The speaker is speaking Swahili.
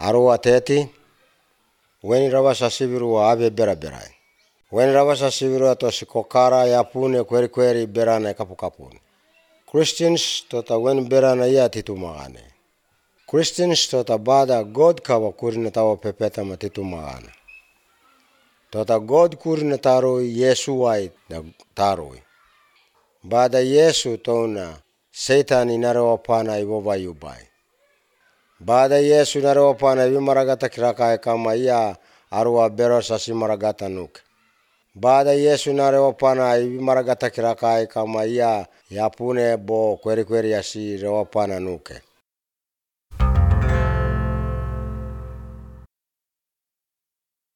Arua teti, weni ravasa siviru ave beraberai. Weni ravasa siviru to sikokara yapune kweri berana kapukapune. Christians tota weni berana ia titumagane. Christians tota bada God kava kurina tawa pepetama titumagana. Tota God kurina tarui Yesu wai na tarui. Bada Yesu tona Satan inarewapana iwoba yubai. Bada Yesu inarewapana iwimaragata kirakae kama ia arua bero sasi maragata nuke. Bada Yesu inarewapana iwimaragata kirakae kama ia yapune bo kweri yasi rewapana nuke.